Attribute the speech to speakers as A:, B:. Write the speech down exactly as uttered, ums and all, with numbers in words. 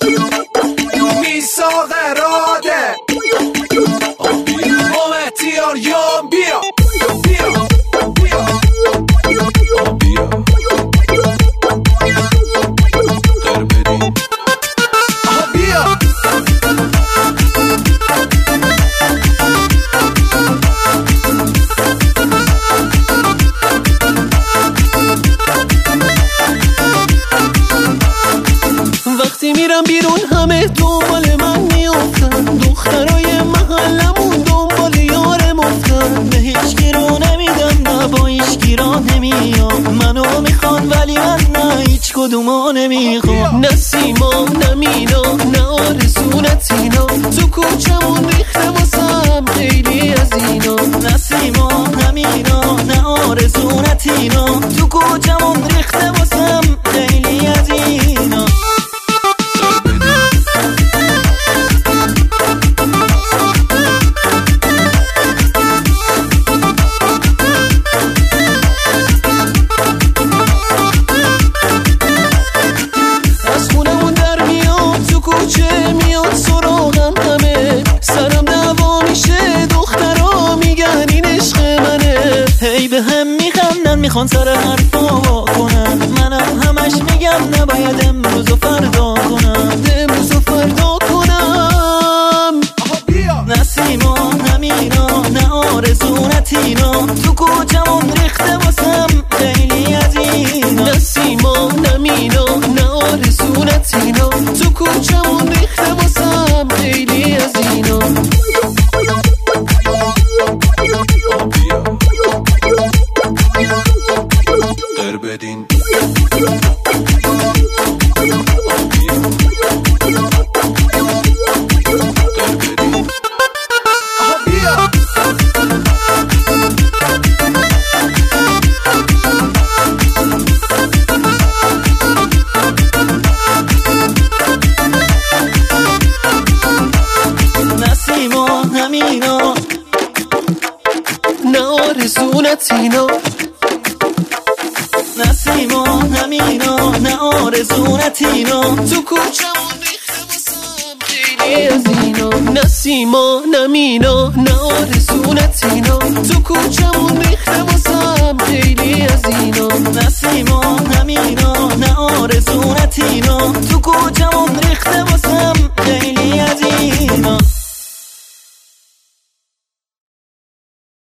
A: میساق راده اومتیار یام بیا بیا بیا بیا قربدین آها بیا
B: وقتی میرم بیرون همه دنبال من میافتن، دخترای محلمون دنبال یار مفتن. به هیچ کی رو نمیدم نه با هیچ کی را نمیام، منو میخوان ولی من نه هیچ کدوما نمیخوام. نه سیما نه مینا نه آرزو نه تینا، تو کوچمون ریخته واسم خیلی از اینا. نه سیما نه مینا نه آرزو نه تینا، تو کوچمون ریخته واسم خیلی از اینا. میاد سراغم همه، سرم دعوا میشه دخترها میگن این عشق منه. هی به هم میخندن میخوان سر حرفا وا کنن، منم همش میگم نباید امروز و فردا کنم، امروز و فردا کنم. نه سیما نه مینا نه آرزو نه تینا، تو کوچمون ریخته واسم خیلی از اینا. نه سیما نه مینا نه آرزو نه تینا، تو کوچمون ریخته واسم خیلی از اینا.
A: قربدین
B: مینا نه آرزو نه تینا، نه سیما نه مینا نه آرزو نه تینا، تو کوچمون ریخته واسم خیلی از اینا. نه سیما نه مینا نه آرزو نه تینا، تو کوچمون ریخته واسم